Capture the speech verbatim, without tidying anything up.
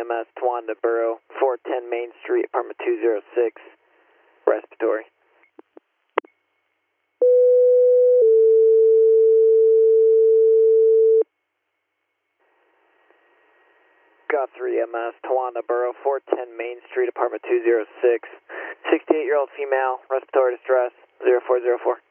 M S Tawanda Borough, four ten Main Street, apartment two oh six, respiratory. Got three M S Tawanda Borough, four ten Main Street, apartment two oh six, sixty-eight-year-old female, respiratory distress, zero four zero four.